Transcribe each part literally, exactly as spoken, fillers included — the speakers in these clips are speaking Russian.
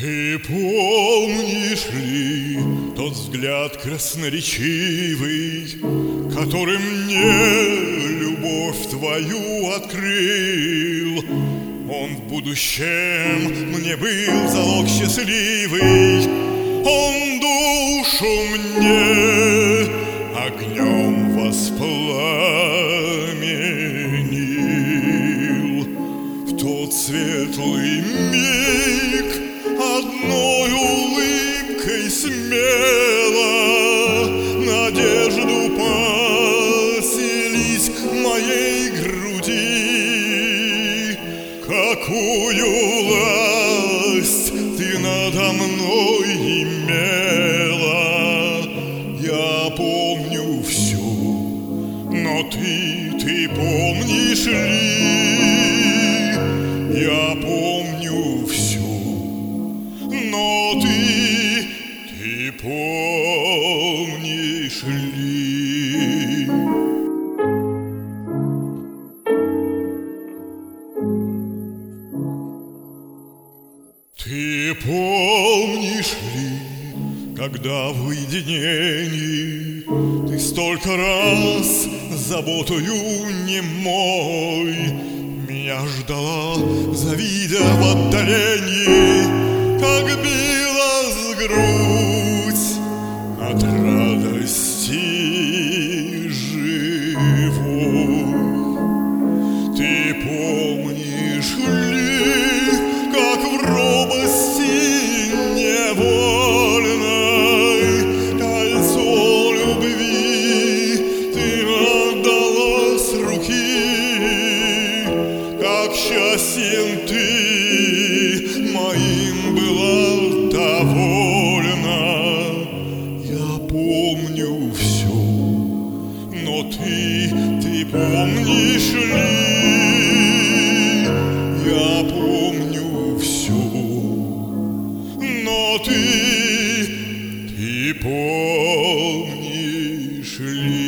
Ты помнишь ли тот взгляд красноречивый, который мне любовь твою открыл? Он в будущем мне был залог счастливый, он душу мне огнем воспламенил. В тот светлый миг одной улыбкой смело надежду поселись в моей груди. Какую власть ты надо мной имела, я помню всю, но ты, ты помнишь ли? Я помню всю, но ты, ты помнишь ли? Ты помнишь ли, когда в уединении ты столько раз заботою немой меня ждала, завидя в отдалении, как билась грудь от радости живой? Ты помнишь ли, как в робости невольной кольцо любви ты отдала с руки? Как счастьем ты моим была довольна. Я помню все, но ты, ты помнишь ли? Я помню все, но ты, ты помнишь ли?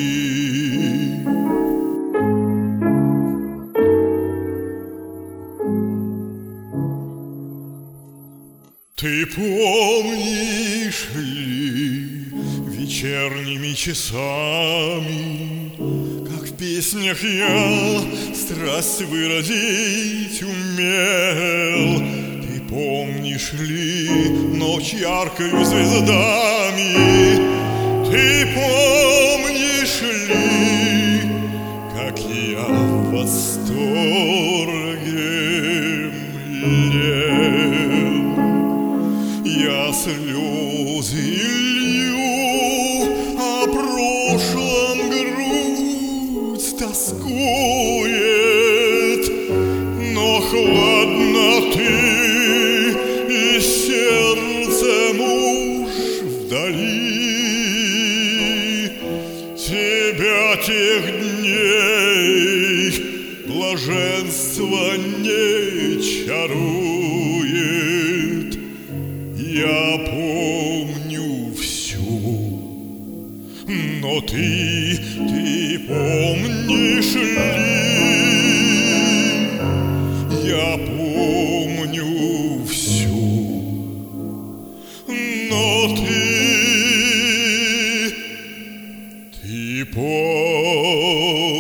Ты помнишь ли вечерними часами, как в песнях я страсть выразить умел? Ты помнишь ли ночь яркою звездами? Ты помнишь ли, как я в восторге млел? Я слезы лью, о прошлом грудь тоскует, но хладно ты, и сердце муж вдали. Тебя тех дней блаженство не чарует. Я помню всю, но ты, ты помнишь ли? Я помню всю, но ты, ты помнишь.